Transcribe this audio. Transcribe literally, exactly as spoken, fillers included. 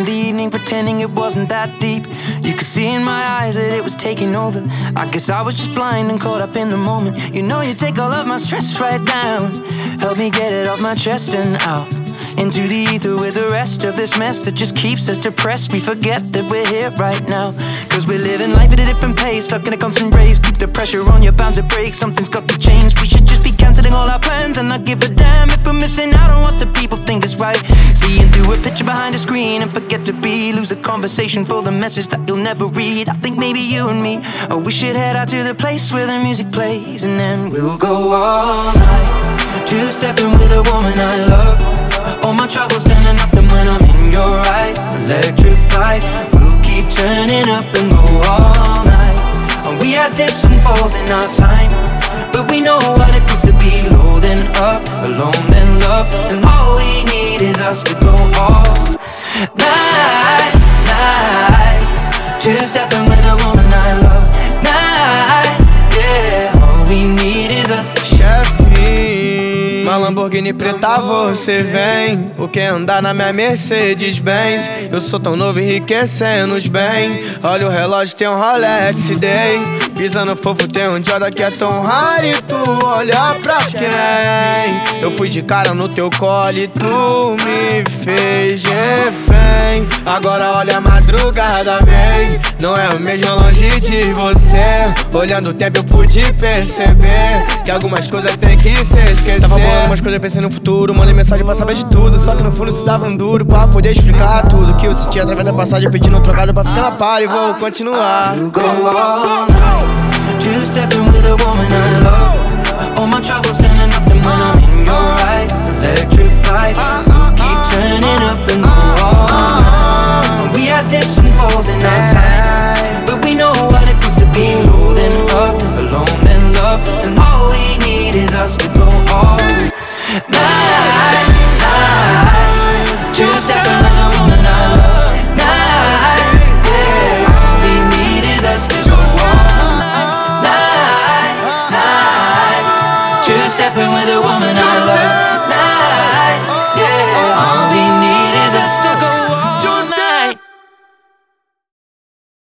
the evening, pretending it wasn't that deep. You could see in my eyes that it was taking over. I guess I was just blind and caught up in the moment. You know you take all of my stress right down. Help me get it off my chest and out into the ether with the rest of this mess that just keeps us depressed. We forget that we're here right now, cause we're living life at a different pace, stuck in a constant race. Keep the pressure on, you're bound to break. Something's got to change. We should just be cancelling all our plans and not give a damn if we're missing out on what the people think is right. Seeing through a picture behind a screen and forget to be. Lose the conversation for the message that you'll never read. I think maybe you and me, oh, we should head out to the place where the music plays, and then we'll go all night, two-stepping with a woman I love. All my troubles standing up, and when I'm in your eyes, electrified. We'll keep turning up and go all night. And we had dips and falls in our time, but we know what it feels to be low then up, alone then love. And all we need is us to go all night, night, two-stepping with a woman I love. Night, yeah, all we need is us. Chefe, uma Lamborghini preta você vem, o que andar na minha Mercedes Benz. Eu sou tão novo enriquecendo os bem. Olha o relógio, tem um Rolex Day. Pisando fofo, tem um Jordan que é tão raro. E tu olha pra quem? Eu fui de cara no teu colo e tu me fez refém. Agora olha a madrugada, vem. Não é o mesmo longe de você. Olhando o tempo eu pude perceber que algumas coisas tem que se esquecer. Tava bolando umas coisas, pensei no futuro. Mandei mensagem pra saber de tudo, só que no fundo se dava um duro pra poder explicar tudo que eu senti através da passagem, pedindo um trocado pra ficar na par e vou continuar. We'll go all night, two-stepping with a woman I love. All my troubles standing up, and when I'm in your eyes, electrified. We'll keep turning up